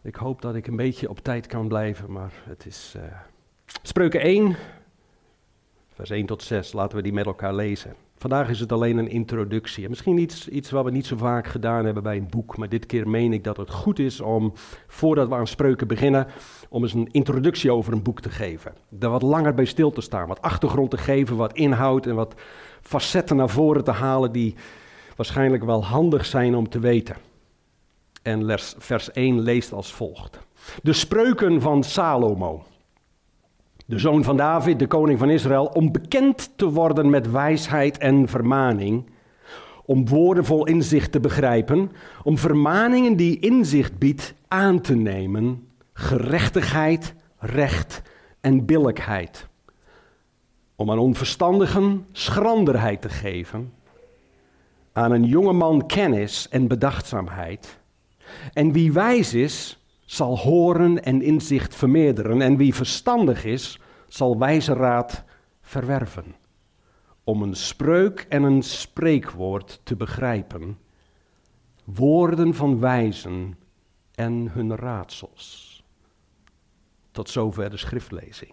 Ik hoop dat ik een beetje op tijd kan blijven, maar het is... Spreuken 1, vers 1 tot 6, laten we die met elkaar lezen. Vandaag is het alleen een introductie. En misschien iets wat we niet zo vaak gedaan hebben bij een boek, maar dit keer meen ik dat het goed is om, voordat we aan Spreuken beginnen, om eens een introductie over een boek te geven. Daar wat langer bij stil te staan, wat achtergrond te geven, wat inhoud en wat facetten naar voren te halen die waarschijnlijk wel handig zijn om te weten. En vers 1 leest als volgt. De spreuken van Salomo, de zoon van David, de koning van Israël, om bekend te worden met wijsheid en vermaning, om woorden vol inzicht te begrijpen, om vermaningen die inzicht biedt aan te nemen, gerechtigheid, recht en billijkheid. Om aan onverstandigen schranderheid te geven, aan een jongeman kennis en bedachtzaamheid. En wie wijs is, zal horen en inzicht vermeerderen. En wie verstandig is, zal wijze raad verwerven. Om een spreuk en een spreekwoord te begrijpen. Woorden van wijzen en hun raadsels. Tot zover de schriftlezing.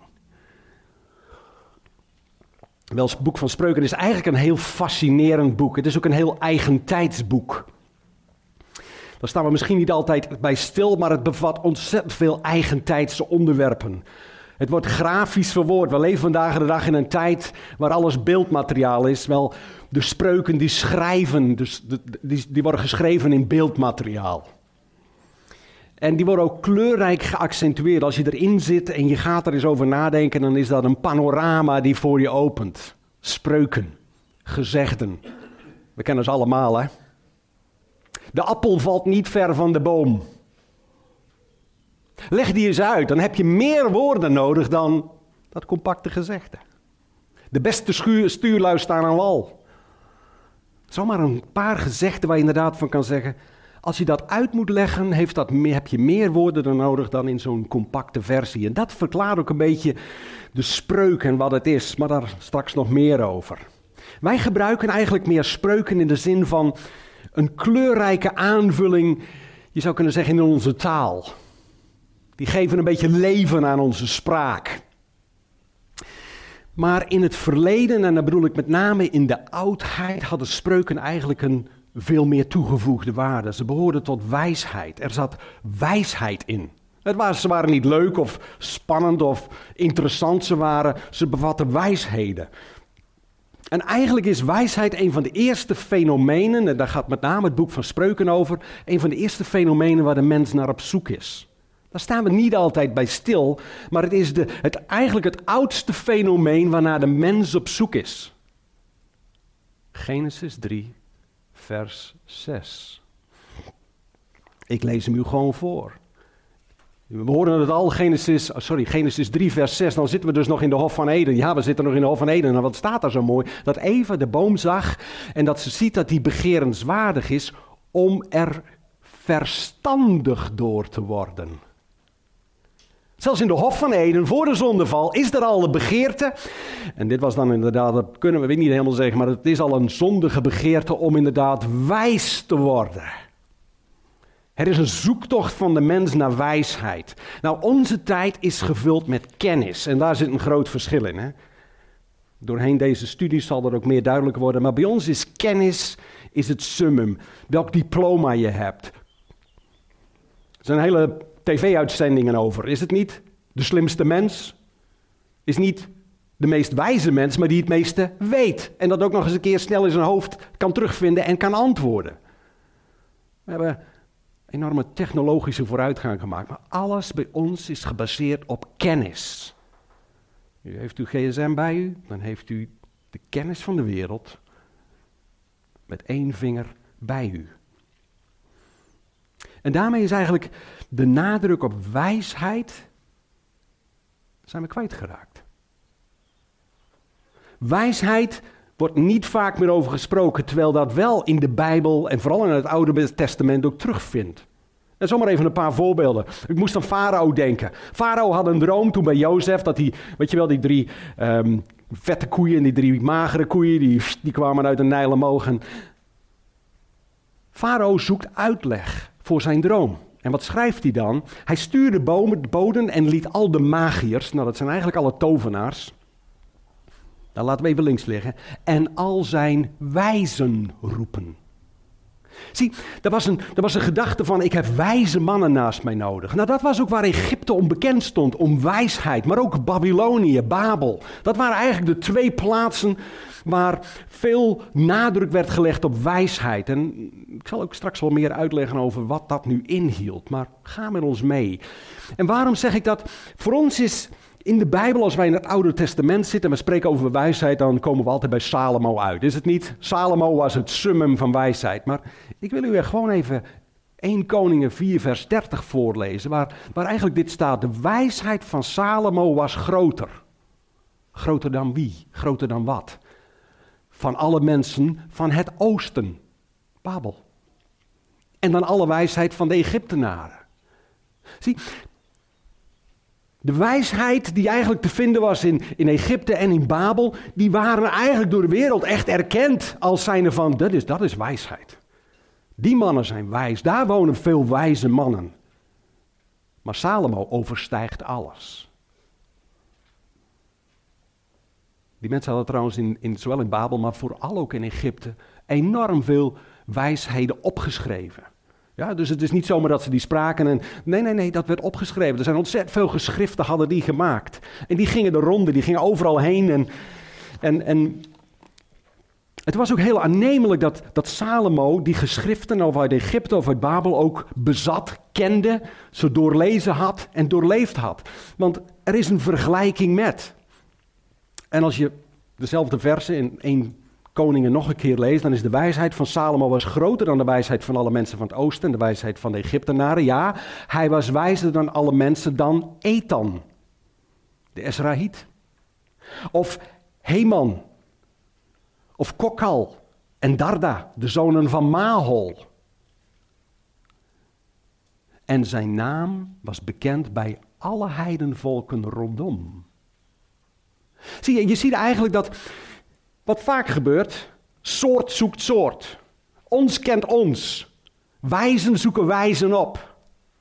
Wel, het boek van Spreuken is eigenlijk een heel fascinerend boek. Het is ook een heel eigentijds boek. Daar staan we misschien niet altijd bij stil, maar het bevat ontzettend veel eigentijdse onderwerpen. Het wordt grafisch verwoord. We leven vandaag de dag in een tijd waar alles beeldmateriaal is. Wel, de spreuken die schrijven, dus die worden geschreven in beeldmateriaal. En die worden ook kleurrijk geaccentueerd. Als je erin zit en je gaat er eens over nadenken, dan is dat een panorama die voor je opent. Spreuken, gezegden. We kennen ze allemaal, hè? De appel valt niet ver van de boom. Leg die eens uit, dan heb je meer woorden nodig dan dat compacte gezegde. De beste stuurlui staan aan wal. Zomaar een paar gezegden waar je inderdaad van kan zeggen, als je dat uit moet leggen, heb je meer woorden dan nodig dan in zo'n compacte versie. En dat verklaart ook een beetje de spreuk en wat het is, maar daar straks nog meer over. Wij gebruiken eigenlijk meer spreuken in de zin van een kleurrijke aanvulling, je zou kunnen zeggen, in onze taal. Die geven een beetje leven aan onze spraak. Maar in het verleden, en dan bedoel ik met name in de oudheid, hadden spreuken eigenlijk een veel meer toegevoegde waarde. Ze behoorden tot wijsheid. Er zat wijsheid in. Ze waren niet leuk of spannend of interessant, ze bevatten wijsheden. En eigenlijk is wijsheid een van de eerste fenomenen, en daar gaat met name het boek van Spreuken over, een van de eerste fenomenen waar de mens naar op zoek is. Daar staan we niet altijd bij stil, maar het is eigenlijk het oudste fenomeen waarnaar de mens op zoek is. Genesis 3, vers 6. Ik lees hem u gewoon voor. We horen het al, Genesis 3 vers 6, dan zitten we dus nog in de Hof van Eden. Ja, we zitten nog in de Hof van Eden. En wat staat daar zo mooi? Dat Eva de boom zag en dat ze ziet dat die begerenswaardig is om er verstandig door te worden. Zelfs in de Hof van Eden, voor de zondeval, is er al de begeerte. En dit was dan inderdaad, dat kunnen we niet helemaal zeggen, maar het is al een zondige begeerte om inderdaad wijs te worden. Er is een zoektocht van de mens naar wijsheid. Nou, onze tijd is gevuld met kennis. En daar zit een groot verschil in. Hè? Doorheen deze studies zal dat ook meer duidelijk worden. Maar bij ons is kennis het summum. Welk diploma je hebt. Er zijn hele tv-uitzendingen over. Is het niet de slimste mens? Is niet de meest wijze mens, maar die het meeste weet. En dat ook nog eens een keer snel in zijn hoofd kan terugvinden en kan antwoorden. We hebben enorme technologische vooruitgang gemaakt, maar alles bij ons is gebaseerd op kennis. U heeft uw gsm bij u, dan heeft u de kennis van de wereld met één vinger bij u. En daarmee is eigenlijk de nadruk op wijsheid, zijn we kwijtgeraakt. Wijsheid wordt niet vaak meer over gesproken, terwijl dat wel in de Bijbel en vooral in het Oude Testament ook terugvindt. En zomaar even een paar voorbeelden. Ik moest aan Farao denken. Farao had een droom toen bij Jozef, dat hij, weet je wel, die 3 vette koeien en die 3 magere koeien, die kwamen uit de Nijl omhoog. Farao zoekt uitleg voor zijn droom. En wat schrijft hij dan? Hij stuurde boden en liet al de magiërs, nou dat zijn eigenlijk alle tovenaars, nou laten we even links liggen, en al zijn wijzen roepen. Zie, er was een gedachte van, ik heb wijze mannen naast mij nodig. Nou, dat was ook waar Egypte om bekend stond, om wijsheid. Maar ook Babylonië, Babel. Dat waren eigenlijk de twee plaatsen waar veel nadruk werd gelegd op wijsheid. En ik zal ook straks wel meer uitleggen over wat dat nu inhield. Maar ga met ons mee. En waarom zeg ik dat? Voor ons is in de Bijbel, als wij in het Oude Testament zitten en we spreken over wijsheid, dan komen we altijd bij Salomo uit. Is het niet? Salomo was het summum van wijsheid. Maar ik wil u er gewoon even 1 Koningen 4 vers 30 voorlezen, waar eigenlijk dit staat. De wijsheid van Salomo was groter. Groter dan wie? Groter dan wat? Van alle mensen van het oosten. Babel. En dan alle wijsheid van de Egyptenaren. Zie, de wijsheid die eigenlijk te vinden was in Egypte en in Babel, die waren eigenlijk door de wereld echt erkend als zijnde van, dat is wijsheid. Die mannen zijn wijs, daar wonen veel wijze mannen. Maar Salomo overstijgt alles. Die mensen hadden trouwens zowel in Babel, maar vooral ook in Egypte, enorm veel wijsheden opgeschreven. Ja, dus het is niet zomaar dat ze die spraken en nee, dat werd opgeschreven. Er zijn ontzettend veel geschriften hadden die gemaakt. En die gingen de ronde, die gingen overal heen. En het was ook heel aannemelijk dat Salomo die geschriften of uit Egypte of uit Babel ook bezat, kende, ze doorlezen had en doorleefd had. Want er is een vergelijking met. En als je dezelfde versen in 1 Koningen nog een keer leest, dan is de wijsheid van Salomo was groter dan de wijsheid van alle mensen van het oosten en de wijsheid van de Egyptenaren. Ja, hij was wijzer dan alle mensen dan Ethan, de Esraïet. Of Heman, of Kokal en Darda, de zonen van Mahol. En zijn naam was bekend bij alle heidenvolken rondom. Zie je ziet eigenlijk dat wat vaak gebeurt, soort zoekt soort. Ons kent ons. Wijzen zoeken wijzen op.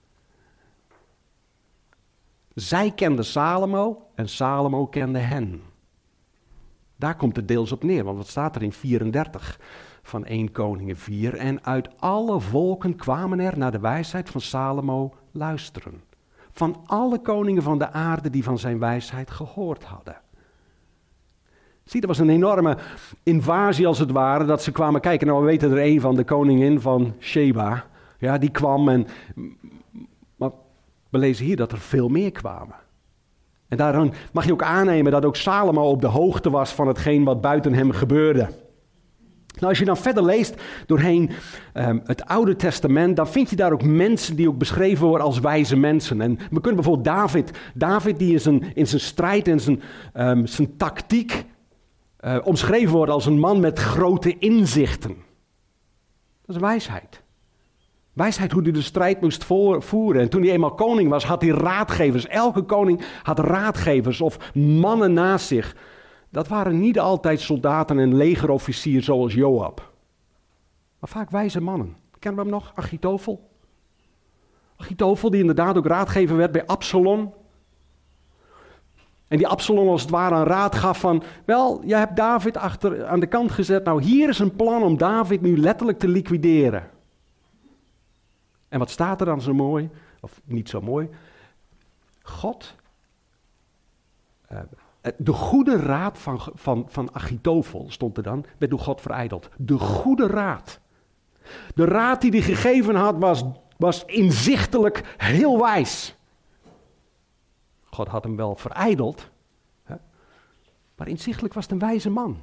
Zij kenden Salomo en Salomo kende hen. Daar komt het deels op neer, want wat staat er in 34 van 1 Koningen 4? En uit alle volken kwamen er naar de wijsheid van Salomo luisteren. Van alle koningen van de aarde die van zijn wijsheid gehoord hadden. Zie, er was een enorme invasie als het ware, dat ze kwamen kijken. Nou, we weten er een van, de koningin van Sheba. Ja, die kwam maar we lezen hier dat er veel meer kwamen. En daarom mag je ook aannemen dat ook Salomo op de hoogte was van hetgeen wat buiten hem gebeurde. Nou, als je dan verder leest doorheen het Oude Testament, dan vind je daar ook mensen die ook beschreven worden als wijze mensen. En we kunnen bijvoorbeeld David die in zijn strijd en zijn tactiek omschreven wordt als een man met grote inzichten. Dat is wijsheid. Wijsheid hoe hij de strijd moest voeren. En toen hij eenmaal koning was, had hij raadgevers. Elke koning had raadgevers of mannen naast zich. Dat waren niet altijd soldaten en legerofficiers zoals Joab. Maar vaak wijze mannen. Kennen we hem nog? Achitofel. Achitofel die inderdaad ook raadgever werd bij Absalom. En die Absalom als het ware een raad gaf van, wel, je hebt David aan de kant gezet. Nou, hier is een plan om David nu letterlijk te liquideren. En wat staat er dan zo mooi? Of niet zo mooi. God, de goede raad van Achitofel, stond er dan, werd door God verijdeld. De goede raad. De raad die hij gegeven had was inzichtelijk heel wijs. God had hem wel verijdeld, hè? Maar inzichtelijk was het een wijze man.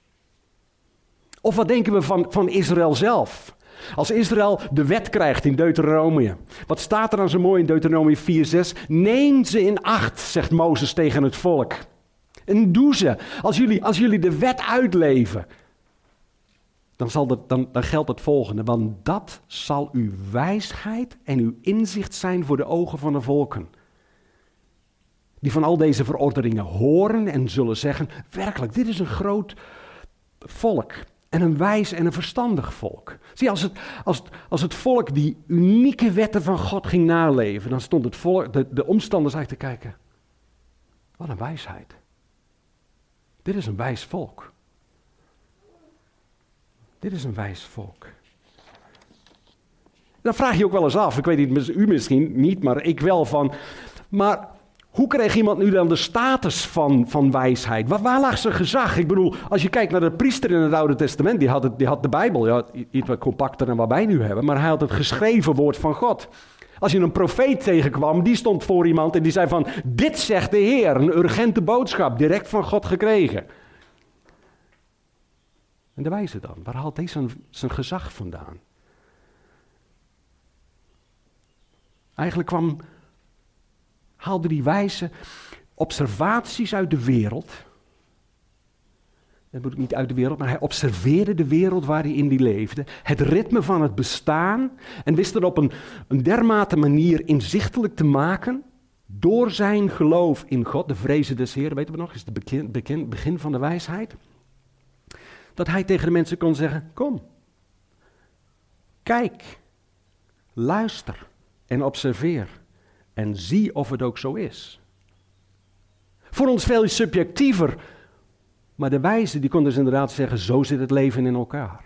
Of wat denken we van Israël zelf? Als Israël de wet krijgt in Deuteronomium. Wat staat er dan zo mooi in Deuteronomium 4:6? Neem ze in acht, zegt Mozes tegen het volk. En doe ze. Als jullie de wet uitleven, dan geldt het volgende. Want dat zal uw wijsheid en uw inzicht zijn voor de ogen van de volken. Die van al deze verordeningen horen en zullen zeggen, werkelijk, dit is een groot volk. En een wijs en een verstandig volk. Zie, als het volk die unieke wetten van God ging naleven, dan stond het volk, de omstanders eigenlijk te kijken. Wat een wijsheid. Dit is een wijs volk. Dit is een wijs volk. Dan vraag je ook wel eens af, ik weet niet, u misschien niet, maar ik wel van, maar hoe kreeg iemand nu dan de status van wijsheid? Waar lag zijn gezag? Ik bedoel, als je kijkt naar de priester in het Oude Testament, die had de Bijbel, ja, iets wat compacter dan wat wij nu hebben, maar hij had het geschreven woord van God. Als je een profeet tegenkwam, die stond voor iemand en die zei van, dit zegt de Heer, een urgente boodschap, direct van God gekregen. En de wijze dan, waar haalt deze zijn gezag vandaan? Eigenlijk haalde die wijze observaties uit de wereld. Dat moet ik niet uit de wereld, maar hij observeerde de wereld waar hij in die leefde. Het ritme van het bestaan. En wist het op een dermate manier inzichtelijk te maken. Door zijn geloof in God, de vrezen des Heeren, weten we nog, is het begin van de wijsheid. Dat hij tegen de mensen kon zeggen, kom, kijk, luister en observeer. En zie of het ook zo is. Voor ons veel subjectiever. Maar de wijze die kon dus inderdaad zeggen, zo zit het leven in elkaar.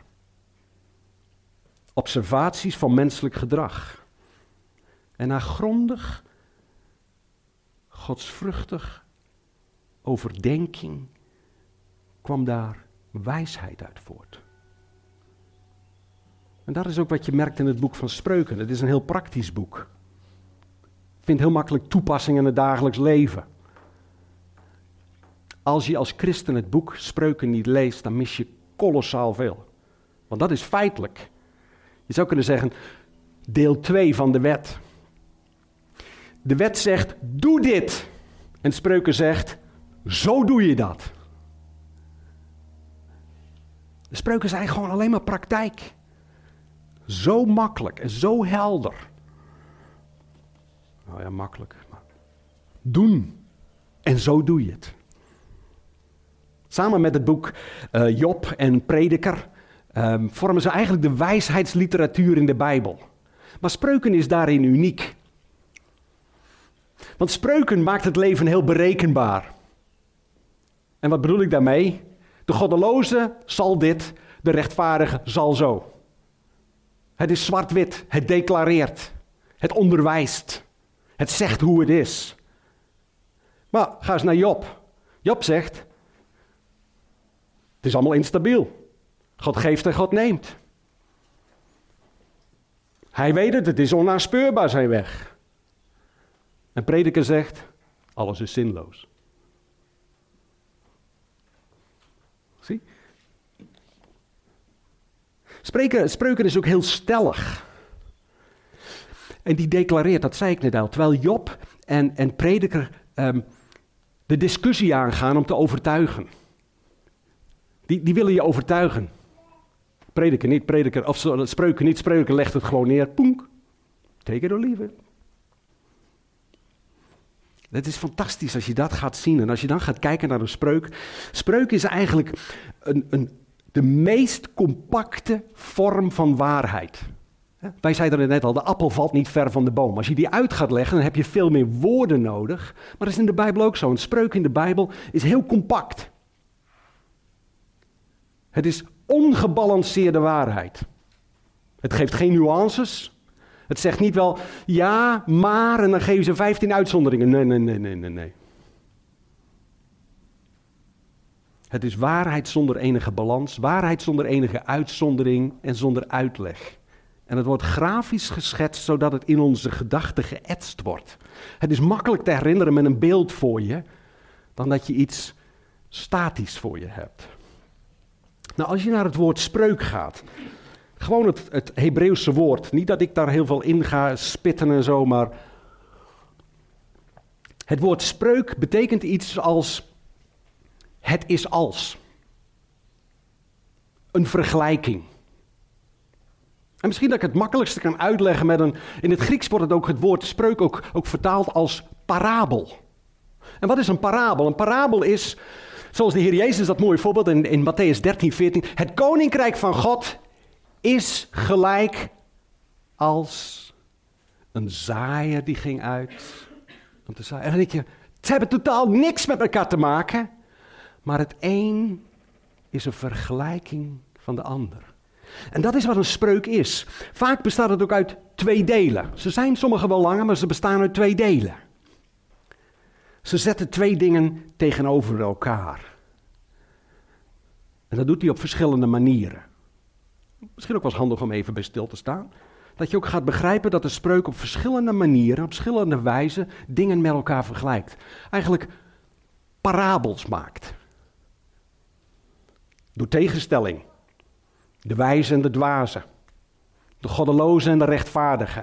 Observaties van menselijk gedrag. En na grondig, godsvruchtig overdenking kwam daar wijsheid uit voort. En dat is ook wat je merkt in het boek van Spreuken. Het is een heel praktisch boek. Vindt heel makkelijk toepassing in het dagelijks leven. Als je als christen het boek Spreuken niet leest, dan mis je kolossaal veel. Want dat is feitelijk. Je zou kunnen zeggen, deel 2 van de wet. De wet zegt, doe dit. En Spreuken zegt, zo doe je dat. De Spreuken zijn gewoon alleen maar praktijk. Zo makkelijk en zo helder. Nou ja, makkelijk. Maar doen. En zo doe je het. Samen met het boek Job en Prediker vormen ze eigenlijk de wijsheidsliteratuur in de Bijbel. Maar Spreuken is daarin uniek. Want Spreuken maakt het leven heel berekenbaar. En wat bedoel ik daarmee? De goddeloze zal dit, de rechtvaardige zal zo. Het is zwart-wit, het declareert, het onderwijst, het zegt hoe het is. Maar ga eens naar Job. Job zegt, het is allemaal instabiel. God geeft en God neemt. Hij weet het is onnaspeurbaar zijn weg. En Prediker zegt, alles is zinloos. Zie? Spreuken is ook heel stellig. En die declareert, dat zei ik net al, terwijl Job en Prediker de discussie aangaan om te overtuigen. Die willen je overtuigen. Spreuken niet, Spreuken legt het gewoon neer. Poenk. Take it or leave it. Het is fantastisch als je dat gaat zien. En als je dan gaat kijken naar een spreuk. Spreuk is eigenlijk de meest compacte vorm van waarheid. Wij zeiden er net al, de appel valt niet ver van de boom. Als je die uit gaat leggen, dan heb je veel meer woorden nodig. Maar dat is in de Bijbel ook zo. Een spreuk in de Bijbel is heel compact. Het is ongebalanceerde waarheid. Het geeft geen nuances. Het zegt niet wel, ja, maar, en dan geven ze 15 uitzonderingen. Nee. Het is waarheid zonder enige balans, waarheid zonder enige uitzondering en zonder uitleg. En het wordt grafisch geschetst, zodat het in onze gedachten geëtst wordt. Het is makkelijk te herinneren met een beeld voor je, dan dat je iets statisch voor je hebt. Nou, als je naar het woord spreuk gaat, gewoon het Hebreeuwse woord, niet dat ik daar heel veel in ga spitten en zo, maar het woord spreuk betekent iets als het is als. Een vergelijking. En misschien dat ik het makkelijkste kan uitleggen met in het Grieks wordt het woord spreuk ook vertaald als parabel. En wat is een parabel? Een parabel is Zoals de Heer Jezus dat mooie voorbeeld in Mattheüs 13, 14. Het koninkrijk van God is gelijk als een zaaier die ging uit om te zaaien. En dan denk je, het hebben totaal niks met elkaar te maken. Maar het een is een vergelijking van de ander. En dat is wat een spreuk is. Vaak bestaat het ook uit 2 delen. Ze zijn sommige wel langer, maar ze bestaan uit 2 delen. Ze zetten 2 dingen tegenover elkaar. En dat doet hij op verschillende manieren. Misschien ook wel eens handig om even bij stil te staan. Dat je ook gaat begrijpen dat de spreuk op verschillende manieren, op verschillende wijzen, dingen met elkaar vergelijkt. Eigenlijk parabels maakt. Door tegenstelling. De wijze en de dwaze. De goddeloze en de rechtvaardige.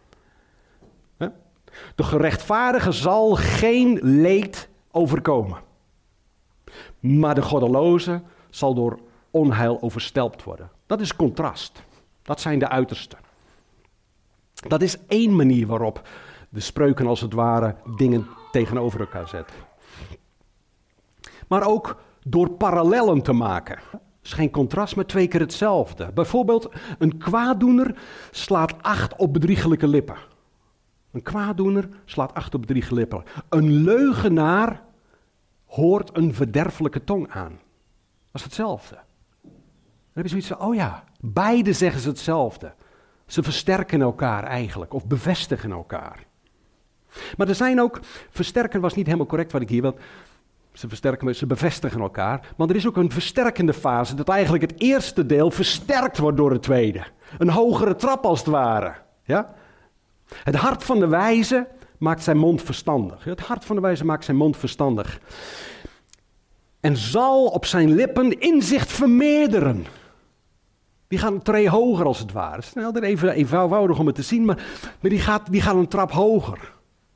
De gerechtvaardige zal geen leed overkomen. Maar de goddeloze zal door onheil overstelpt worden. Dat is contrast. Dat zijn de uitersten. Dat is 1 manier waarop de spreuken als het ware dingen tegenover elkaar zetten. Maar ook door parallellen te maken. is geen contrast, maar 2 keer hetzelfde. Bijvoorbeeld, een kwaaddoener slaat 8 op bedriegelijke lippen. Een kwaaddoener slaat 8 op bedriegelijke lippen. Een leugenaar hoort een verderfelijke tong aan. Dat is hetzelfde. Dan heb je zoiets van, oh ja, beide zeggen ze hetzelfde. Ze versterken elkaar eigenlijk, of bevestigen elkaar. Maar er zijn ook, versterken was niet helemaal correct wat ik hier wil. Ze bevestigen elkaar. Maar er is ook een versterkende fase, dat eigenlijk het eerste deel versterkt wordt door het tweede. Een hogere trap als het ware. Ja? Het hart van de wijze maakt zijn mond verstandig. Het hart van de wijze maakt zijn mond verstandig. En zal op zijn lippen inzicht vermeerderen. Die gaan een tree hoger als het ware. Het is altijd even eenvoudig om het te zien, maar die gaan een trap hoger.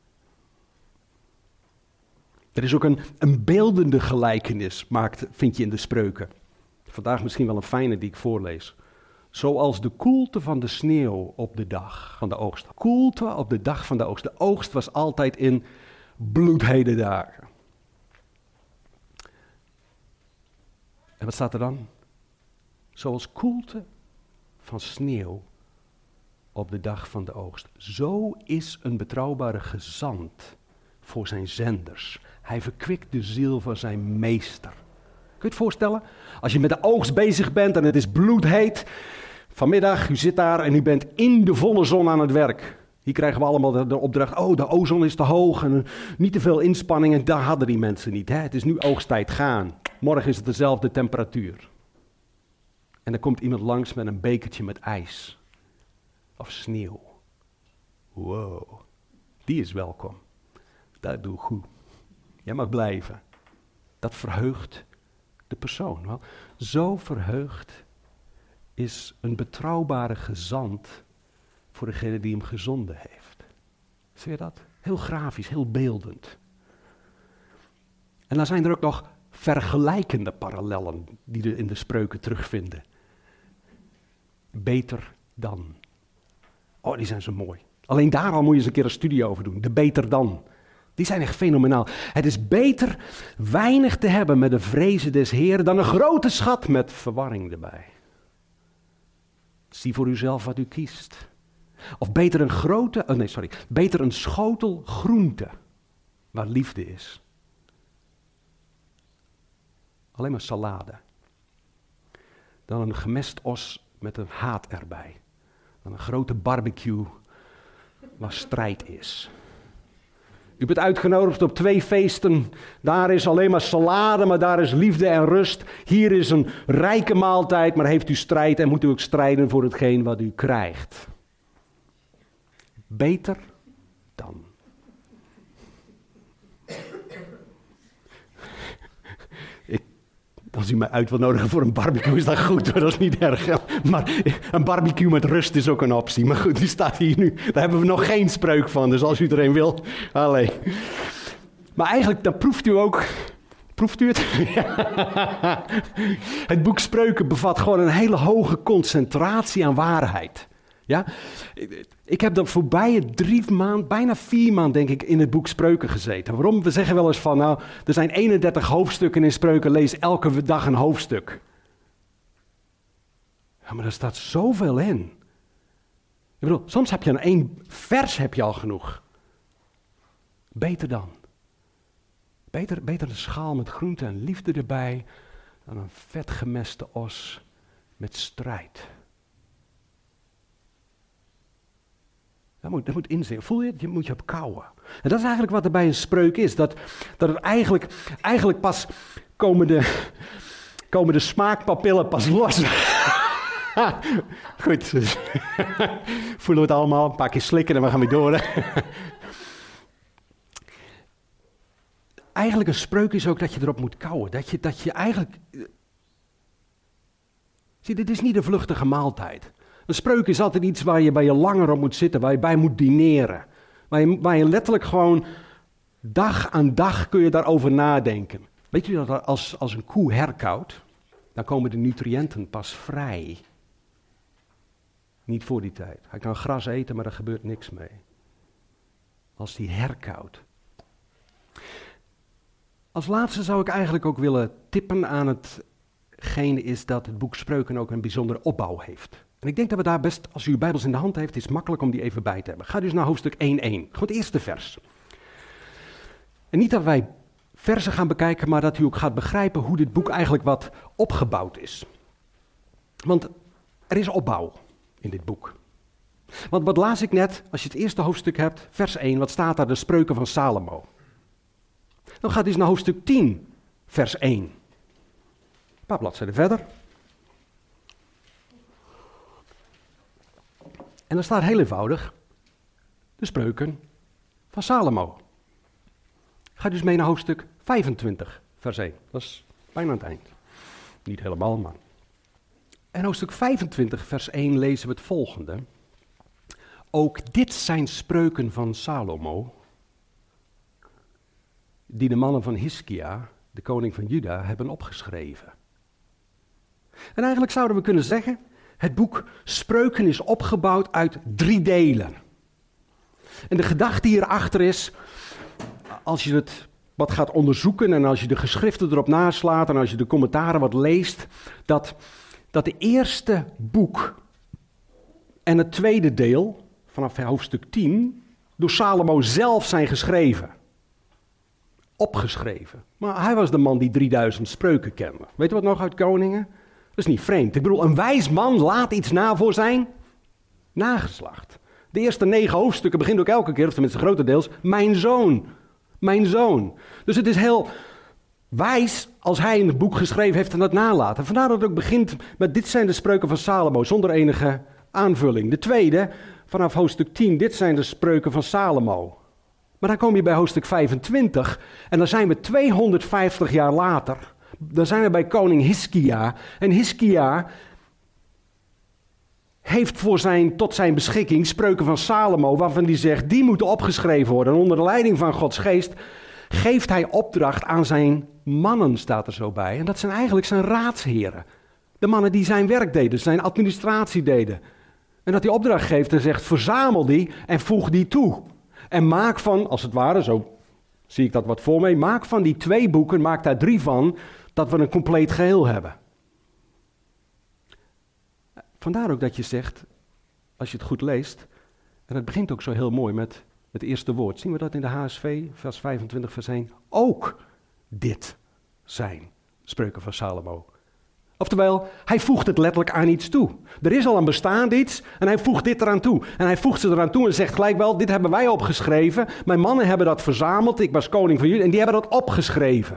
Er is ook een beeldende gelijkenis, vind je in de spreuken. Vandaag misschien wel een fijne die ik voorlees. Zoals de koelte van de sneeuw op de dag van de oogst. Koelte op de dag van de oogst. De oogst was altijd in bloedhete dagen. En wat staat er dan? Zoals koelte van sneeuw op de dag van de oogst. Zo is een betrouwbare gezant voor zijn zenders. Hij verkwikt de ziel van zijn meester. Kun je het voorstellen? Als je met de oogst bezig bent en het is bloedheet. Vanmiddag, u zit daar en u bent in de volle zon aan het werk. Hier krijgen we allemaal de opdracht, de ozon is te hoog en niet te veel inspanning. En daar hadden die mensen niet. Hè? Het is nu oogsttijd, gaan. Morgen is het dezelfde temperatuur. En dan komt iemand langs met een bekertje met ijs. Of sneeuw. Wow, die is welkom. Dat doe ik goed. Jij mag blijven. Dat verheugt de persoon. Wel, zo verheugd is een betrouwbare gezant voor degene die hem gezonden heeft. Zie je dat? Heel grafisch, heel beeldend. En dan zijn er ook nog vergelijkende parallellen die we in de spreuken terugvinden. Beter dan. Oh, die zijn zo mooi. Alleen daar al moet je eens een keer een studie over doen. De beter dan. Die zijn echt fenomenaal. Het is beter weinig te hebben met de vrezen des Heeren dan een grote schat met verwarring erbij. Zie voor uzelf wat u kiest. Of beter beter een schotel groente waar liefde is. Alleen maar salade. Dan een gemest os met een haat erbij. Dan een grote barbecue waar strijd is. U bent uitgenodigd op 2 feesten. Daar is alleen maar salade, maar daar is liefde en rust. Hier is een rijke maaltijd, maar heeft u strijd en moet u ook strijden voor hetgeen wat u krijgt. Beter dan. Als u mij uit wil nodigen voor een barbecue is dat goed, hoor. Dat is niet erg. Maar een barbecue met rust is ook een optie. Maar goed, die staat hier nu. Daar hebben we nog geen spreuk van, dus als u er een wil, allee. Maar eigenlijk, dan proeft u ook. Proeft u het? Het boek Spreuken bevat gewoon een hele hoge concentratie aan waarheid. Ja? Ik heb de voorbije 3 maanden, bijna 4 maanden denk ik, in het boek Spreuken gezeten. Waarom? We zeggen wel eens van, nou, er zijn 31 hoofdstukken in Spreuken, lees elke dag een hoofdstuk. Ja, maar er staat zoveel in. Ik bedoel, soms heb je aan 1 vers heb je al genoeg. Beter dan. Beter een schaal met groente en liefde erbij dan een vet gemeste os met strijd. Dat moet inzien. Voel je het? Je moet je op kouwen. En dat is eigenlijk wat er bij een spreuk is. Dat het eigenlijk pas komen de smaakpapillen pas los. Goed. Voelen we het allemaal. Een paar keer slikken en we gaan weer door. Eigenlijk een spreuk is ook dat je erop moet kauwen. Dat je eigenlijk... Zie, dit is niet een vluchtige maaltijd. Een spreuk is altijd iets waar je langer op moet zitten, waar je bij moet dineren. Waar je letterlijk gewoon dag aan dag kun je daarover nadenken. Weet je dat als een koe herkauwt, dan komen de nutriënten pas vrij. Niet voor die tijd. Hij kan gras eten, maar er gebeurt niks mee. Als die herkauwt. Als laatste zou ik eigenlijk ook willen tippen aan hetgene is dat het boek Spreuken ook een bijzondere opbouw heeft. En ik denk dat we daar best, als u uw Bijbels in de hand heeft, is het makkelijk om die even bij te hebben. Ga dus naar hoofdstuk 1:1. Gewoon het eerste vers. En niet dat wij versen gaan bekijken, maar dat u ook gaat begrijpen hoe dit boek eigenlijk wat opgebouwd is. Want er is opbouw in dit boek. Want wat las ik net, als je het eerste hoofdstuk hebt, vers 1, wat staat daar? De Spreuken van Salomo. Dan gaat dus naar hoofdstuk 10, vers 1. Een paar bladzijden verder. En dan staat heel eenvoudig de Spreuken van Salomo. Ga dus mee naar hoofdstuk 25, vers 1. Dat is bijna aan het eind. Niet helemaal, maar. En hoofdstuk 25, vers 1 lezen we het volgende. Ook dit zijn spreuken van Salomo, die de mannen van Hiskia, de koning van Juda, hebben opgeschreven. En eigenlijk zouden we kunnen zeggen, het boek Spreuken is opgebouwd uit 3 delen. En de gedachte hierachter is, als je het wat gaat onderzoeken en als je de geschriften erop naslaat en als je de commentaren wat leest, dat de eerste boek en het tweede deel, vanaf hoofdstuk 10, door Salomo zelf zijn geschreven. Opgeschreven. Maar hij was de man die 3000 spreuken kende. Weet je wat nog uit Koningen? Dat is niet vreemd. Ik bedoel, een wijs man laat iets na voor zijn nageslacht. De eerste 9 hoofdstukken begint ook elke keer, of tenminste grotendeels, mijn zoon. Mijn zoon. Dus het is heel wijs als hij in het boek geschreven heeft en dat nalaten. Vandaar dat het ook begint met dit zijn de spreuken van Salomo, zonder enige aanvulling. De tweede, vanaf hoofdstuk 10, dit zijn de spreuken van Salomo. Maar dan kom je bij hoofdstuk 25 en dan zijn we 250 jaar later. Dan zijn we bij koning Hiskia. En Hiskia heeft tot zijn beschikking spreuken van Salomo, waarvan hij zegt, die moeten opgeschreven worden. En onder de leiding van Gods geest geeft hij opdracht aan zijn mannen, staat er zo bij. En dat zijn eigenlijk zijn raadsheren. De mannen die zijn werk deden, zijn administratie deden. En dat hij opdracht geeft en zegt, verzamel die en voeg die toe. En maak van, als het ware, zo zie ik dat wat voor mij, maak van die 2 boeken, maak daar 3 van, dat we een compleet geheel hebben. Vandaar ook dat je zegt, als je het goed leest, en het begint ook zo heel mooi met het eerste woord. Zien we dat in de HSV, vers 25, vers 1? Ook dit zijn spreuken van Salomo. Oftewel, hij voegt het letterlijk aan iets toe. Er is al een bestaand iets en hij voegt dit eraan toe. En hij voegt ze eraan toe en zegt gelijk wel, dit hebben wij opgeschreven. Mijn mannen hebben dat verzameld, ik was koning van jullie en die hebben dat opgeschreven.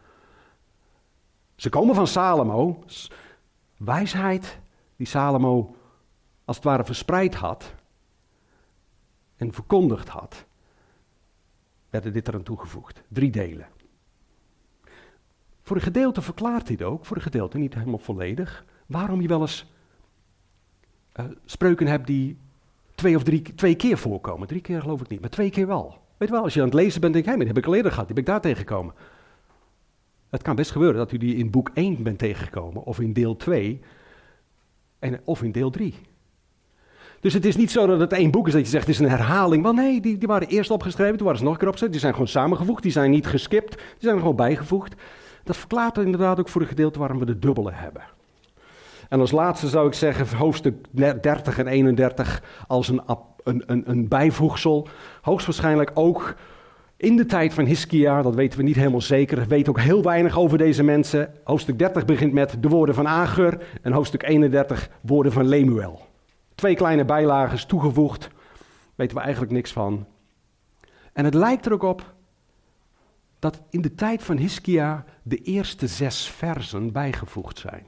Ze komen van Salomo, wijsheid die Salomo als het ware verspreid had en verkondigd had, werden dit eraan toegevoegd. 3 delen. Voor een gedeelte verklaart hij het ook, voor een gedeelte niet helemaal volledig, waarom je wel eens spreuken hebt die 2 keer voorkomen. 3 keer geloof ik niet, maar 2 keer wel. Weet je wel, als je aan het lezen bent, denk je, dat heb ik al eerder gehad, die ben ik daar tegengekomen. Het kan best gebeuren dat u die in boek 1 bent tegengekomen, of in deel 2, of in deel 3. Dus het is niet zo dat het één boek is dat je zegt, het is een herhaling. Wel nee, die waren eerst opgeschreven, toen waren ze nog een keer opgezet. Die zijn gewoon samengevoegd, die zijn niet geskipt, die zijn er gewoon bijgevoegd. Dat verklaart inderdaad ook voor een gedeelte waarom we de dubbele hebben. En als laatste zou ik zeggen, hoofdstuk 30 en 31 als een bijvoegsel. Hoogstwaarschijnlijk ook in de tijd van Hiskia, dat weten we niet helemaal zeker. We weten ook heel weinig over deze mensen. Hoofdstuk 30 begint met de woorden van Agur en hoofdstuk 31 woorden van Lemuel. 2 kleine bijlagen toegevoegd, weten we eigenlijk niks van. En het lijkt er ook op dat in de tijd van Hiskia de eerste 6 versen bijgevoegd zijn.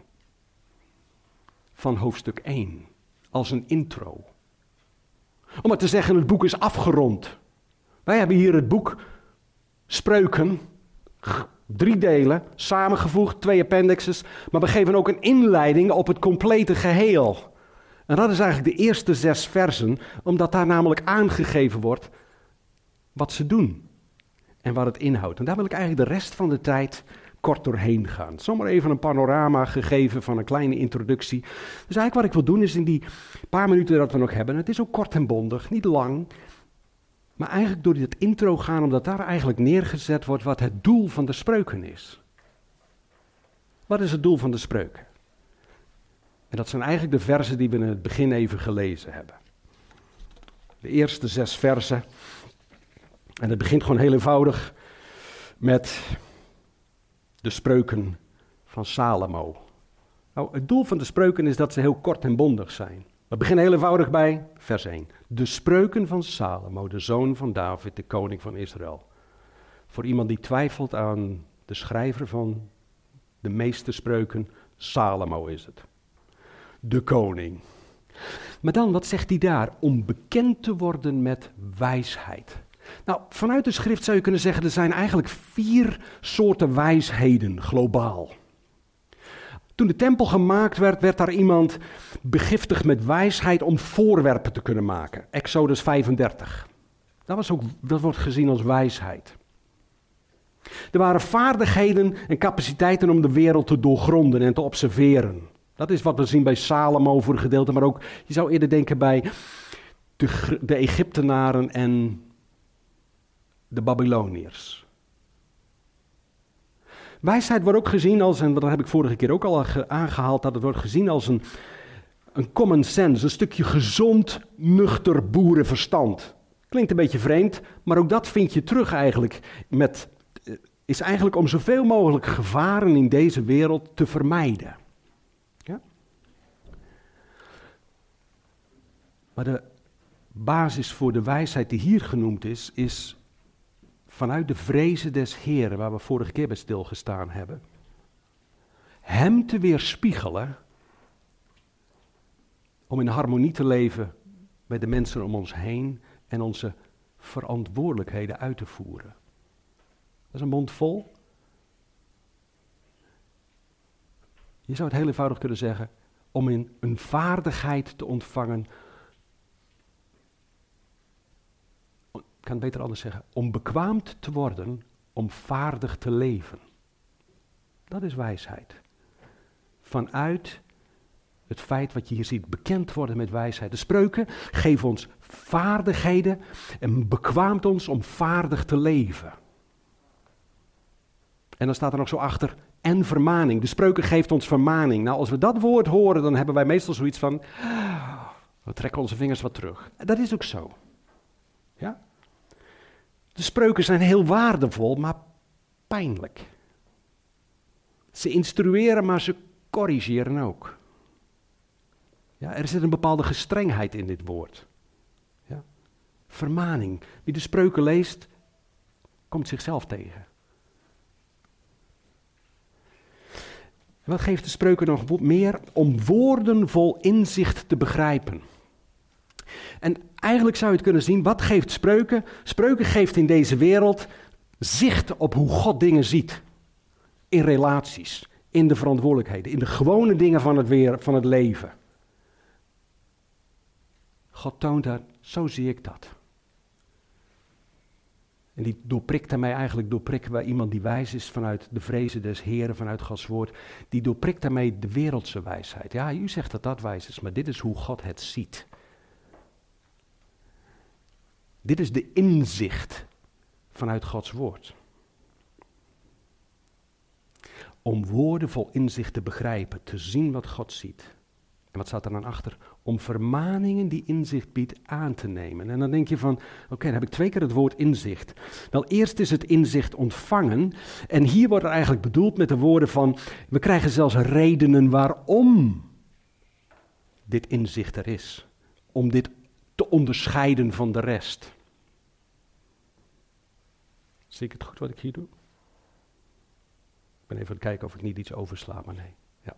Van hoofdstuk 1, als een intro. Om maar te zeggen, het boek is afgerond. Wij hebben hier het boek Spreuken, 3 delen, samengevoegd, 2 appendixes, maar we geven ook een inleiding op het complete geheel. En dat is eigenlijk de eerste 6 versen, omdat daar namelijk aangegeven wordt wat ze doen en wat het inhoudt. En daar wil ik eigenlijk de rest van de tijd kort doorheen gaan. Zomaar even een panorama gegeven van een kleine introductie. Dus eigenlijk wat ik wil doen is in die paar minuten dat we nog hebben, het is ook kort en bondig, niet lang, maar eigenlijk door dit intro gaan, omdat daar eigenlijk neergezet wordt wat het doel van de spreuken is. Wat is het doel van de spreuken? En dat zijn eigenlijk de versen die we in het begin even gelezen hebben. De eerste 6 versen. En het begint gewoon heel eenvoudig met de spreuken van Salomo. Nou, het doel van de spreuken is dat ze heel kort en bondig zijn. We beginnen heel eenvoudig bij vers 1. De spreuken van Salomo, de zoon van David, de koning van Israël. Voor iemand die twijfelt aan de schrijver van de meeste spreuken, Salomo is het. De koning. Maar dan, wat zegt hij daar? Om bekend te worden met wijsheid. Nou, vanuit de schrift zou je kunnen zeggen, er zijn eigenlijk 4 soorten wijsheden globaal. Toen de tempel gemaakt werd, werd daar iemand begiftigd met wijsheid om voorwerpen te kunnen maken. Exodus 35. Dat wordt gezien als wijsheid. Er waren vaardigheden en capaciteiten om de wereld te doorgronden en te observeren. Dat is wat we zien bij Salomo voor een gedeelte, maar ook, je zou eerder denken bij de Egyptenaren en de Babyloniërs. Wijsheid wordt ook gezien als, en dat heb ik vorige keer ook al aangehaald, dat het wordt gezien als een common sense, een stukje gezond, nuchter boerenverstand. Klinkt een beetje vreemd, maar ook dat vind je terug eigenlijk is eigenlijk om zoveel mogelijk gevaren in deze wereld te vermijden. Ja? Maar de basis voor de wijsheid die hier genoemd is vanuit de vrezen des Heren, waar we vorige keer bij stilgestaan hebben, hem te weerspiegelen om in harmonie te leven met de mensen om ons heen en onze verantwoordelijkheden uit te voeren. Dat is een mond vol. Je zou het heel eenvoudig kunnen zeggen, om in een vaardigheid te ontvangen. Ik kan het beter anders zeggen, om bekwaamd te worden, om vaardig te leven. Dat is wijsheid. Vanuit het feit wat je hier ziet, bekend worden met wijsheid. De spreuken geven ons vaardigheden en bekwaamt ons om vaardig te leven. En dan staat er nog zo achter, en vermaning. De spreuken geeft ons vermaning. Nou, als we dat woord horen, dan hebben wij meestal zoiets van, we trekken onze vingers wat terug. En dat is ook zo. Ja? De spreuken zijn heel waardevol, maar pijnlijk. Ze instrueren, maar ze corrigeren ook. Ja, er zit een bepaalde gestrengheid in dit woord. Ja? Vermaning. Wie de spreuken leest, komt zichzelf tegen. En wat geeft de spreuken nog meer? Om woorden vol inzicht te begrijpen. En eigenlijk zou je het kunnen zien, wat geeft spreuken? Spreuken geeft in deze wereld zicht op hoe God dingen ziet. In relaties, in de verantwoordelijkheden, in de gewone dingen van het leven. God toont dat, zo zie ik dat. En die doorprikken wij iemand die wijs is vanuit de vrezen des Heren, vanuit Gods woord. Die doorprikt daarmee de wereldse wijsheid. Ja, u zegt dat dat wijs is, maar dit is hoe God het ziet. Dit is de inzicht vanuit Gods woord. Om woorden vol inzicht te begrijpen, te zien wat God ziet. En wat staat er dan achter? Om vermaningen die inzicht biedt aan te nemen. En dan denk je van, oké, dan heb ik 2 keer het woord inzicht. Wel, eerst is het inzicht ontvangen. En hier wordt er eigenlijk bedoeld met de woorden van, we krijgen zelfs redenen waarom dit inzicht er is. Om dit te onderscheiden van de rest. Zie ik het goed wat ik hier doe? Ik ben even aan het kijken of ik niet iets oversla, maar nee. Ja.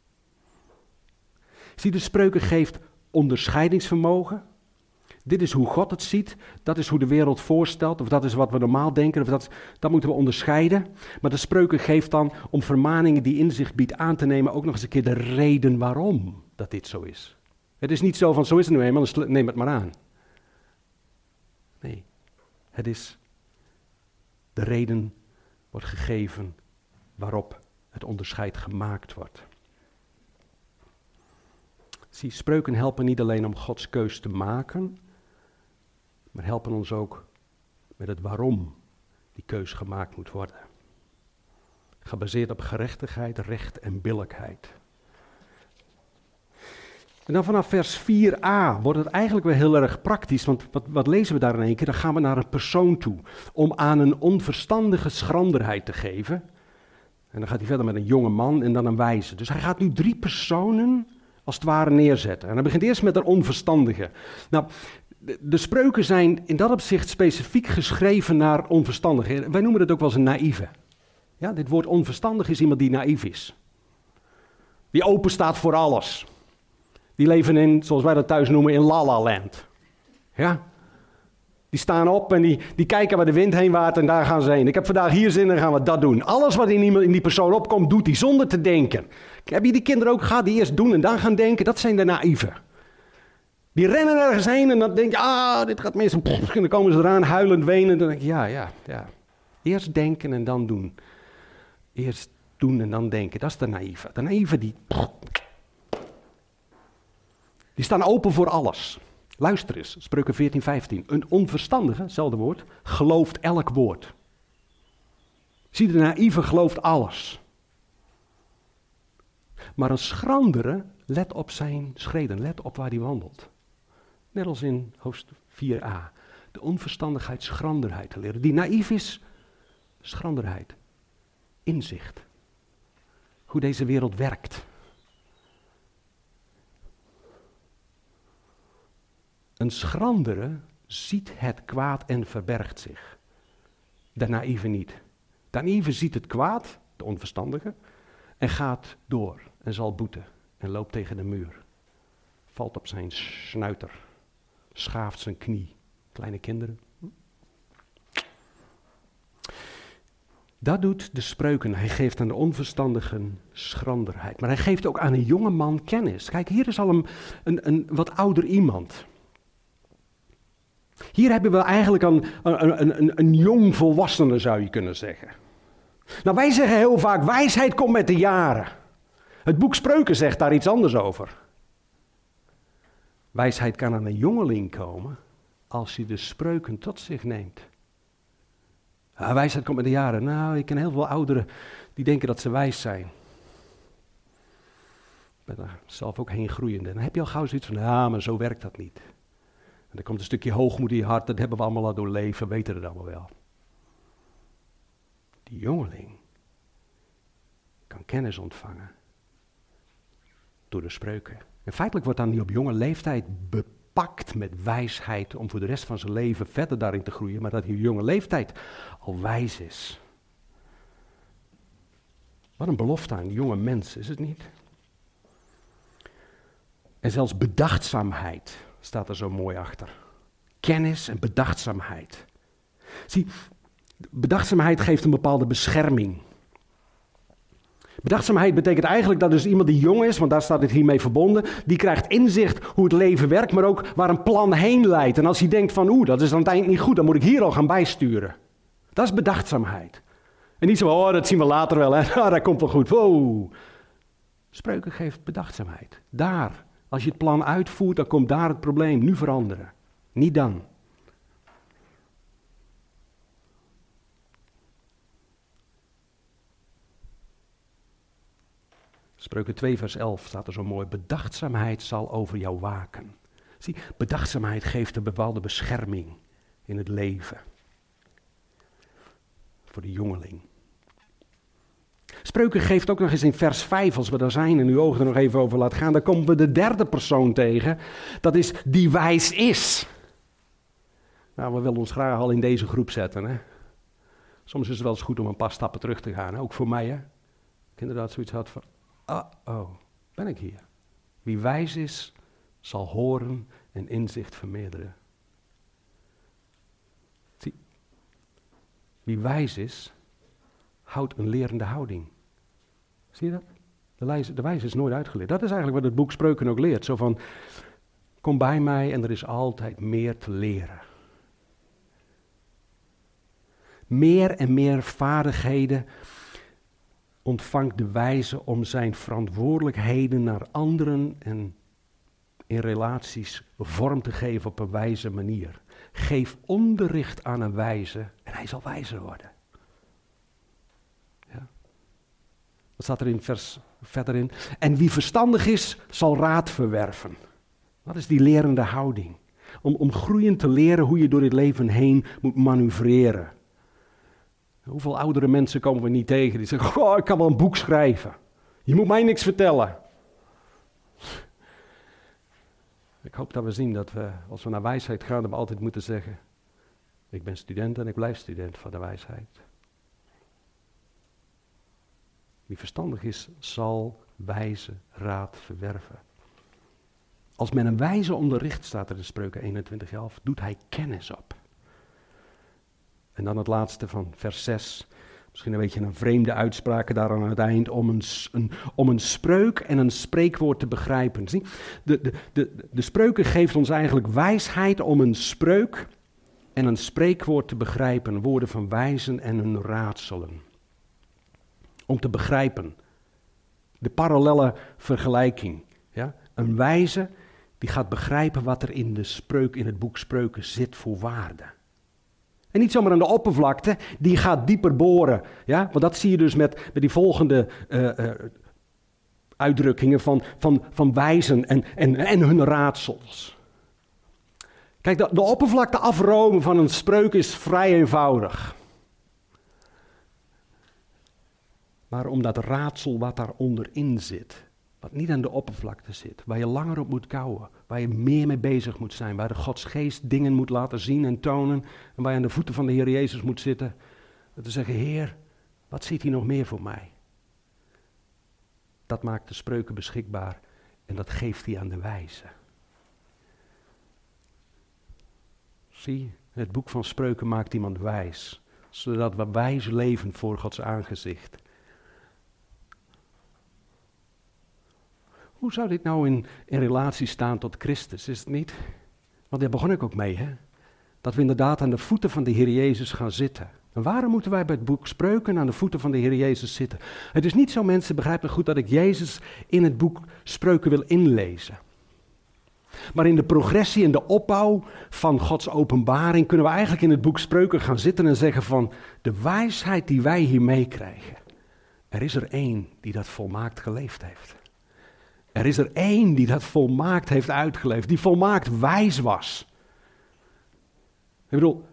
Zie, de Spreuken geeft onderscheidingsvermogen. Dit is hoe God het ziet. Dat is hoe de wereld voorstelt. Of dat is wat we normaal denken. Of dat moeten we onderscheiden. Maar de Spreuken geeft dan, om vermaningen die inzicht biedt aan te nemen, ook nog eens een keer de reden waarom dat dit zo is. Het is niet zo van, zo is het nu eenmaal, dus neem het maar aan. Nee, het is, de reden wordt gegeven waarop het onderscheid gemaakt wordt. Zie, spreuken helpen niet alleen om Gods keus te maken, maar helpen ons ook met het waarom die keus gemaakt moet worden. Gebaseerd op gerechtigheid, recht en billijkheid. En dan vanaf vers 4a wordt het eigenlijk weer heel erg praktisch, want wat lezen we daar in één keer? Dan gaan we naar een persoon toe, om aan een onverstandige schranderheid te geven. En dan gaat hij verder met een jonge man en dan een wijze. Dus hij gaat nu 3 personen als het ware neerzetten. En hij begint eerst met een onverstandige. Nou, de spreuken zijn in dat opzicht specifiek geschreven naar onverstandigen. Wij noemen het ook wel eens een naïeve. Ja, dit woord onverstandig is iemand die naïef is. Die open staat voor alles. Die leven in, zoals wij dat thuis noemen, in La La Land. Ja. Die staan op en die kijken waar de wind heen waait en daar gaan ze heen. Ik heb vandaag hier zin en gaan we dat doen. Alles wat in die persoon opkomt, doet hij zonder te denken. Heb je die kinderen ook gehad die eerst doen en dan gaan denken? Dat zijn de naïeven. Die rennen ergens heen en dan denk je, dit gaat mis. En dan komen ze eraan, huilend, wenend. Dan denk je, ja. Eerst denken en dan doen. Eerst doen en dan denken. Dat is de naïeve. De naïeve die staan open voor alles. Luister eens, Spreuken 14:15. Een onverstandige, hetzelfde woord, gelooft elk woord. Zie, de naïeve gelooft alles. Maar een schrandere let op zijn schreden, let op waar hij wandelt. Net als in hoofdstuk 4a. De onverstandigheid, schranderheid te leren. Die naïef is, schranderheid. Inzicht. Hoe deze wereld werkt. Een schrandere ziet het kwaad en verbergt zich. De naïeve niet. De naïeve ziet het kwaad, de onverstandige, en gaat door en zal boeten en loopt tegen de muur. Valt op zijn snuiter, schaaft zijn knie. Kleine kinderen. Dat doet de spreuken. Hij geeft aan de onverstandigen schranderheid. Maar hij geeft ook aan een jonge man kennis. Kijk, hier is al een wat ouder iemand. Hier hebben we eigenlijk een jong volwassene, zou je kunnen zeggen. Nou, wij zeggen heel vaak, wijsheid komt met de jaren. Het boek Spreuken zegt daar iets anders over. Wijsheid kan aan een jongeling komen als hij de spreuken tot zich neemt. Wijsheid komt met de jaren. Nou, ik ken heel veel ouderen die denken dat ze wijs zijn. Ik ben daar zelf ook heen groeiende. Dan heb je al gauw zoiets van, maar zo werkt dat niet. En er komt een stukje hoogmoed in je hart, dat hebben we allemaal al doorleven, weten het allemaal wel. Die jongeling kan kennis ontvangen door de spreuken. En feitelijk wordt dan niet op jonge leeftijd bepakt met wijsheid om voor de rest van zijn leven verder daarin te groeien, maar dat hij op jonge leeftijd al wijs is. Wat een belofte aan die jonge mens, is het niet? En zelfs bedachtzaamheid staat er zo mooi achter. Kennis en bedachtzaamheid. Zie, bedachtzaamheid geeft een bepaalde bescherming. Bedachtzaamheid betekent eigenlijk dat dus iemand die jong is, want daar staat het hiermee verbonden, die krijgt inzicht hoe het leven werkt, maar ook waar een plan heen leidt. En als hij denkt van, dat is aan het eind niet goed, dan moet ik hier al gaan bijsturen. Dat is bedachtzaamheid. En niet zo, dat zien we later wel, hè. Dat komt wel goed. Wow. Spreuken geeft bedachtzaamheid. Daar, als je het plan uitvoert, dan komt daar het probleem. Nu veranderen. Niet dan. Spreuken 2 vers 11 staat er zo mooi. Bedachtzaamheid zal over jou waken. Zie, bedachtzaamheid geeft een bepaalde bescherming in het leven. Voor de jongeling. Spreuken geeft ook nog eens in vers 5, als we daar zijn en uw ogen er nog even over laten gaan, dan komen we de derde persoon tegen. Dat is die wijs is. Nou, we willen ons graag al in deze groep zetten. Hè? Soms is het wel eens goed om een paar stappen terug te gaan. Hè? Ook voor mij. Hè? Ik inderdaad zoiets had van, ben ik hier? Wie wijs is, zal horen en inzicht vermeerderen. Zie, wie wijs is, houdt een lerende houding. Zie je dat? De wijs is nooit uitgeleerd. Dat is eigenlijk wat het boek Spreuken ook leert. Zo van, kom bij mij en er is altijd meer te leren. Meer en meer vaardigheden ontvangt de wijze om zijn verantwoordelijkheden naar anderen en in relaties vorm te geven op een wijze manier. Geef onderricht aan een wijze en hij zal wijzer worden. Ja. Wat staat er in vers verder in? En wie verstandig is, zal raad verwerven. Wat is die lerende houding? Om groeiend te leren hoe je door dit leven heen moet manoeuvreren. Hoeveel oudere mensen komen we niet tegen die zeggen, goh, ik kan wel een boek schrijven. Je moet mij niks vertellen. Ik hoop dat we zien dat we, als we naar wijsheid gaan, dat we altijd moeten zeggen, ik ben student en ik blijf student van de wijsheid. Wie verstandig is, zal wijze raad verwerven. Als men een wijze onderricht, staat er in Spreuken 21:11, doet hij kennis op. En dan het laatste van vers 6. Misschien een beetje een vreemde uitspraak daar aan het eind. Om een spreuk en een spreekwoord te begrijpen. Zie? De spreuken geeft ons eigenlijk wijsheid om een spreuk en een spreekwoord te begrijpen. Woorden van wijzen en hun raadselen. Om te begrijpen. De parallelle vergelijking. Ja? Een wijze die gaat begrijpen wat er in het boek Spreuken zit voor waarde. En niet zomaar aan de oppervlakte, die gaat dieper boren. Ja? Want dat zie je dus met die volgende uitdrukkingen van wijzen en hun raadsels. Kijk, de oppervlakte afromen van een spreuk is vrij eenvoudig. Maar om dat raadsel wat daaronderin zit, wat niet aan de oppervlakte zit, waar je langer op moet kouwen, waar je meer mee bezig moet zijn, waar de Gods geest dingen moet laten zien en tonen, en waar je aan de voeten van de Heer Jezus moet zitten, en te zeggen, Heer, wat ziet hier nog meer voor mij? Dat maakt de spreuken beschikbaar en dat geeft hij aan de wijze. Zie, het boek van Spreuken maakt iemand wijs, zodat we wijs leven voor Gods aangezicht. Hoe zou dit nou in relatie staan tot Christus, is het niet? Want daar begon ik ook mee, hè? Dat we inderdaad aan de voeten van de Heer Jezus gaan zitten. En waarom moeten wij bij het boek Spreuken aan de voeten van de Heer Jezus zitten? Het is niet zo, mensen, begrijp me goed, dat ik Jezus in het boek Spreuken wil inlezen. Maar in de progressie en de opbouw van Gods openbaring kunnen we eigenlijk in het boek Spreuken gaan zitten en zeggen van, de wijsheid die wij hier meekrijgen, er is er één die dat volmaakt geleefd heeft. Er is er één die dat volmaakt heeft uitgeleefd, die volmaakt wijs was. Ik bedoel,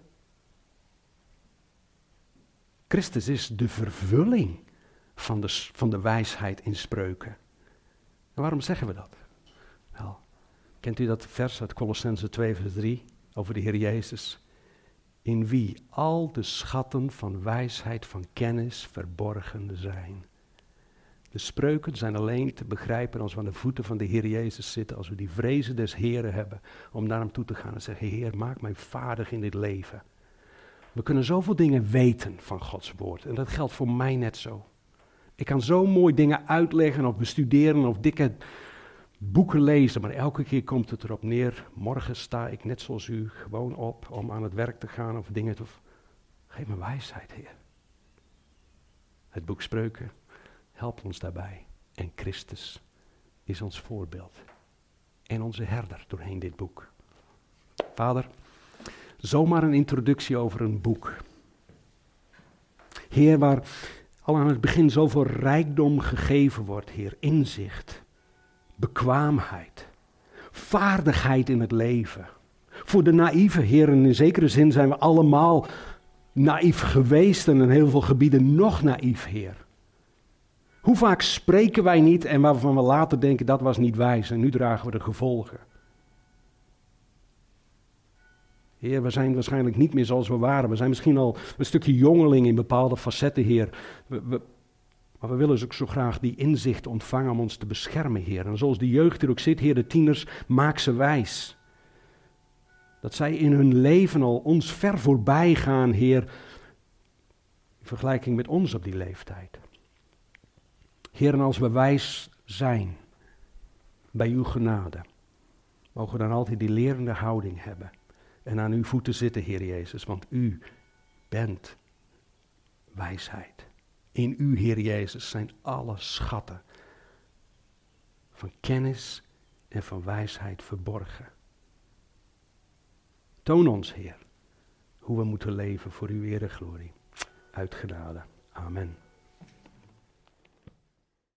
Christus is de vervulling van de wijsheid in Spreuken. En waarom zeggen we dat? Wel, kent u dat vers uit Kolossenzen 2 vers 3 over de Heer Jezus? In wie al de schatten van wijsheid, van kennis verborgen zijn. De spreuken zijn alleen te begrijpen als we aan de voeten van de Heer Jezus zitten, als we die vrezen des Heren hebben, om naar hem toe te gaan en zeggen, Heer, maak mij vaardig in dit leven. We kunnen zoveel dingen weten van Gods woord en dat geldt voor mij net zo. Ik kan zo mooi dingen uitleggen of bestuderen of dikke boeken lezen, maar elke keer komt het erop neer, morgen sta ik net zoals u gewoon op om aan het werk te gaan of dingen te... Geef me wijsheid, Heer. Het boek Spreuken helpt ons daarbij. En Christus is ons voorbeeld. En onze herder doorheen dit boek. Vader, zomaar een introductie over een boek. Heer, waar al aan het begin zoveel rijkdom gegeven wordt, Heer. Inzicht, bekwaamheid, vaardigheid in het leven. Voor de naïeve, Heer, en in zekere zin zijn we allemaal naïef geweest en in heel veel gebieden nog naïef, Heer. Hoe vaak spreken wij niet en waarvan we later denken dat was niet wijs en nu dragen we de gevolgen. Heer, we zijn waarschijnlijk niet meer zoals we waren. We zijn misschien al een stukje jongeling in bepaalde facetten, Heer. Maar we willen ook zo graag die inzicht ontvangen om ons te beschermen, Heer. En zoals de jeugd er ook zit, Heer, de tieners, maak ze wijs. Dat zij in hun leven al ons ver voorbij gaan, Heer, in vergelijking met ons op die leeftijd. Heer, en als we wijs zijn bij uw genade, mogen we dan altijd die lerende houding hebben. En aan uw voeten zitten, Heer Jezus, want u bent wijsheid. In u, Heer Jezus, zijn alle schatten van kennis en van wijsheid verborgen. Toon ons, Heer, hoe we moeten leven voor uw eer en glorie. Uit genade. Amen.